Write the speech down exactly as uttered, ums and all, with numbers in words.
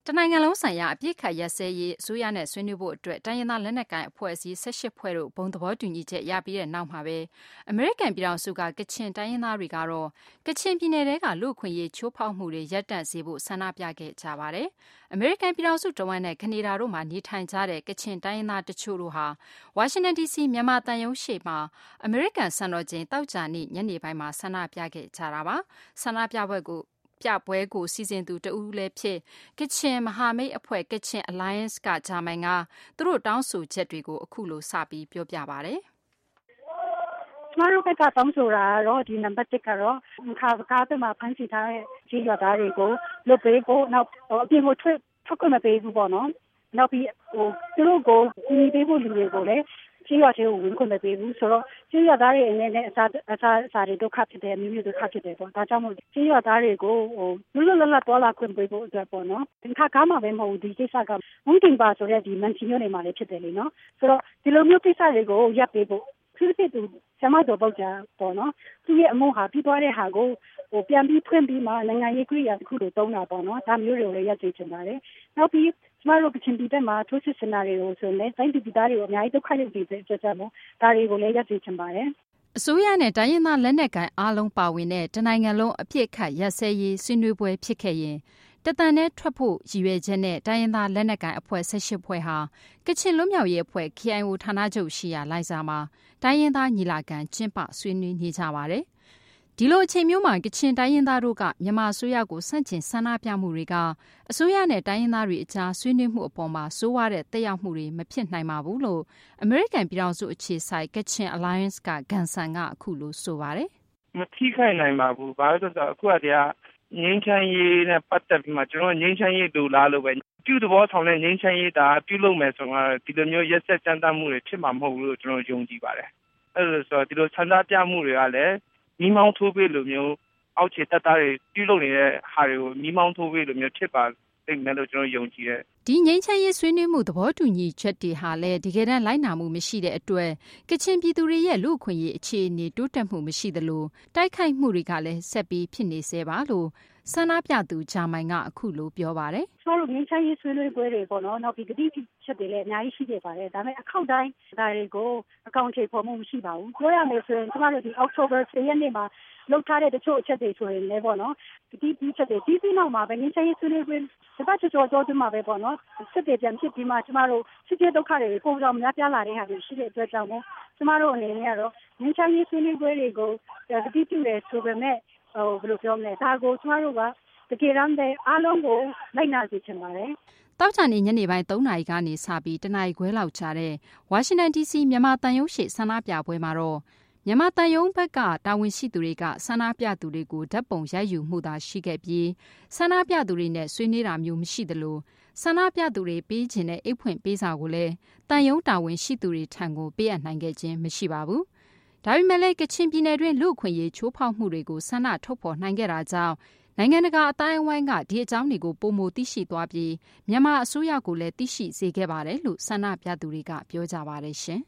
တနိုင်ငံလုံးဆိုင်ရာအပြစ်ခတ်ရက်စဲရေးအစိုးရနဲ့ဆွေးနွေးဖို့အတွက်တိုင်းရင်းသားလက်နက်ကိုင်အဖွဲ့အစည်း၁၈ဖွဲ့တို့ဘုံသဘောတူညီချက်ရပြီးတဲ့နောက်မှာပဲအမေရိကန်ပြည်ထောင်စုကကချင်တိုင်းရင်းသားတွေကတော့ကချင်ပြည်နယ်ထဲကလူ့အခွင့်အရေးချိုးဖောက်မှုတွေရပ်တန့်စေဖို့ဆန္ဒပြခဲ့ကြပါတယ်။အမေရိကန်ပြည်ထောင်စုတဝက်နဲ့ကနေဒါတို့မှာနေထိုင်ကြတဲ့ကချင်တိုင်းရင်းသားတချို့တို့ဟာဝါရှင်တန်ဒီစီမြန်မာတန်ယုံရှေ့မှာအမေရိကန်စံတော်ချိန်တောက်ကြနေ့ညနေပိုင်းမှာဆန္ဒပြခဲ့ကြတာပါ။ဆန္ဒပြပွဲကိုပြပွဲကိုစီစဉ်သူတဦးလည်းဖြစ်ကချင်မဟာမိတ်အဖွဲ့ကချင် Alliance ကဂျာမန်ကသူတို့တောင်းဆိုချက်တွေကိုအခုလိုစပြီးပြောပြပါတယ်ကျမတို့ဘက်ကတောင်းဆိုတာတော့ဒီနံပါတ်တစ်ကတော့ခါကားတွေမှာဖန်ဆီးထားတဲ့ကြီးရွာသားတွေကိုလွတ်ပေးဖို့နောက်အပြင်ကိုထွက်ထွက်ခွင့်မပေးဘူးပေါ့နော်နောက်ပြီးဟိုသူတို့ကိုညီပေးဖို့လူတွေကိုလည်းကြီးရွာတွေကိုဝင်ခွင့်မပေးဘူးဆိုတော့ကြီးရွာသားတွေအနေနဲ့အစားအစားအစားတွေဒုက္ခဖြစ်တယ်မျိုးမျိုးဒုက္ခဖြစ်တယ်ပေါ့ဒါကြောင့်မို့ကြီးရွာသားတွေကိုဟိုလွတ်လွတ်လပ်လပ်သွားလာခွင့်ပေးဖို့အတွက်ပေါ့နော်ဒီခါကားမှာပဲမဟုတ်ဘူးဒီကိစ္စကမုန်တင်ပါဆိုတဲ့ဒီမန်ချီမျိုးတွေမှာလည်းဖြစ်တယ်လေနော်ဆိုတော့ဒီလိုမျိုးကိစ္စတွေကိုရပ်ပေးဖို့ဖြစ်ဖြစ်သူဆမတော်ပေါ့ကြပေါ့နော်သူရဲ့အမှုဟာပြီးသွားတဲ့ဟာကိုဟိုပြန်ပြီးဖွင့်ပြီးမှနိုင်ငံရေးကိရိယာတစ်ခုလိုတုံးတာပေါ့နော်ဒါမျိုးတွေကိုလည်းရပ်သေးချင်ပါတယ်နောက်ပြီးကျမတို့ကချင်ပြည်မှာထိုးစစ်ဆင်တာတွေကိုဆိုရင်တိုင်းပြည်သားတွေကိုအများကြီးဒုက္ခရောက်စေတဲ့အတွက်ကြောင့်ဒါတွေကိုလည်းရပ်သေးချင်ပါတယ်အစိုးရနဲ့တိုင်းရင်းသားလက်နက်ကိုင်အားလုံးပါဝင်တဲ့တနိုင်ငံလုံးအပြစ်ခတ်ရပ်စဲရေးဆွေးနွေးပွဲဖြစ်ခဲ့ရင်တတန်နဲ့ထွက်ဖို့ရည်ရွယ်ချက်နဲ့တိုင်းရင်းသားလက်နက်ကိုင်အဖွဲ့၁၈ဖွဲ့ဟာကချင်လွတ်မြောက်ရေးအဖွဲ့ K I O ဌာနချုပ်ရှိရာလိုင်ဇာမှာတိုင်းရင်းသားညီလာခံကျင်းပဆွေးနွေးနေကြပါတယ်။ဒီလိုအချိန်မျိုးမှာကချင်တိုင်းရင်းသားတို့ကမြန်မာအစိုးရကိုဆန့်ကျင်ဆန္ဒပြမှုတွေကအစိုးရနဲ့တိုင်းရင်းသားတွေအကြားဆွေးနွေးမှုအပေါ်မှာစိုးဝါတဲ့သက်ရောက်မှုတွေမဖြစ်နိုင်ပါဘူးလို့အမေရိကန်ပြည်ထောင်စုအခြေစိုက်ကချင် Alliance ကဂန်ဆန်ကအခုလိုဆိုပါတယ်။မထိခိုက်နိုင်ပါဘူး။ဘာလို့လဲဆိုတော့အခုကတရားငင်းချမ်းရေးနဲ့ပတ်သက်ပြီးမှကျွန်တော်ငင်းချမ်းရေးလိုလားလို့ပဲပြုသဘောဆောင်တဲ့ငင်းချမ်းရေးဒါပြုလုပ်မယ်ဆိုတော့ဒီလိုမျိုးရက်ဆက်ကြမ်းတမ်းမှုတွေဖြစ်မှာမဟုတ်ဘူးလို့ကျွန်တော်ယုံကြည်ပါတယ်အဲ့လိုဆိုတော့ဒီလိုဆန္ဒပြမှုတွေကလည်းမိမောင်းထိုးပေးလိုမျိုးအောက်ခြေတပ်သားတွေပြုလုပ်နေတဲ့ဟာတွေကိုမိမောင်းထိုးပေးလိုမျိုးဖြစ်ပါသိမယ်လို့ကျွန်တော်ယုံကြည်တယ်ဒီငင်းချမ်းရေးဆွေးနွေးမှုသဘောတူညီချက်တွေဟာလည်းတကယ်တမ်းလိုက်နာမှုမရှိတဲ့အတွက်ကချင်ပြည်သူတွေရဲ့လူ့အခွင့်အရေးအခြေအနေတိုးတက်မှုမရှိသလိုတိုက်ခိုက်မှုတွေကလည်းဆက်ပြီးဖြစ်နေသေးပါလို့ဆန္ဒပြသူဂျာမိုင်ကအခုလိုပြောပါတယ်။ကျွန်တော်တို့ငင်းချမ်းရေးဆွေးနွေးပွဲတွေပေါ့နော်။နောက်ပြီးဂတိချက်တွေလည်းအများကြီးရှိခဲ့ပါတယ်။ဒါပေမဲ့အခောက်တိုင်းဒါတွေကိုအကောင့်ခြေပေါ်မှုမရှိပါဘူး။ပြောရမယ်ဆိုရင်ကျွန်တော်တို့ဒီအောက်တိုဘာ၁၀ရက်နေ့မှာလောက်ထားတဲ့တချို့အချက်တွေဆိုရင်လည်းပေါ့နော်။ဂတိပြုချက်တွေပြီးပြီးနောက်မှာပဲငင်းချမ်းရေးဆွေးနွေးပွဲဒီဘက်ကြောကြောကြောမှာပဲပေါ့နော်။စစ်တွေပြန်ဖြစ်ပြီးမှကျွန်တော်တို့စစ်ပြေဒုက္ခတွေပုံစံများပြားလာတဲ့ဟာတွေရှိတဲ့အတွက်ကြောင့်မို့ကျွန်တော်တို့အနေနဲ့ကတော့ငင်းချမ်းရေးဆွေးနွေးပွဲတွေကိုဂတိပြုတယ်ဆိုပေမဲ့ဟိုဘယ်လိုပြောမလဲဒါကိုကျွန်တော်တို့ကတကယ်တမ်းပဲအားလုံးကိုလိုက်နာစေချင်ပါတယ်။တောက်ချာနေညနေပိုင်း၃နာရီကနေစပြီးတနာရီခွဲလောက်ကြာတဲ့ဝါရှင်တန်ဒီစီမြန်မာတန်ယုံရှိဆန္ဒပြပွဲမှာတော့မြန်မာတန်ယုံဘက်ကတာဝန်ရှိသူတွေကဆန္ဒပြသူတွေကိုဓာတ်ပုံရိုက်ယူမှုသာရှိခဲ့ပြီးဆန္ဒပြသူတွေနဲ့ဆွေးနွေးတာမျိုးမရှိသလိုဆန္ဒပြသူတွေပေးခြင်းတဲ့အိတ်ဖွင့်ပေးစာကိုလည်းတန်ယုံတာဝန်ရှိသူတွေထံကိုပေးအပ်နိုင်ခဲ့ခြင်းမရှိပါဘူး။ဒါပေမဲ့လည်းကချင်ပြည်နယ်တွင်လူ့အခွင့်အရေးချိုးဖောက်မှုတွေကိုဆန္ဒထုတ်ဖော်နိုင်ခဲ့တာကြောင့်နိုင်ငံတကာအတိုင်းအဝိုင်းကဒီအကြောင်းတွေကိုပုံမသိရှိသွားပြီးမြန်မာအစိုးရကိုလည်းသိရှိစေခဲ့ပါတယ်လို့ဆန္ဒပြသူတွေကပြောကြပါတယ်ရှင်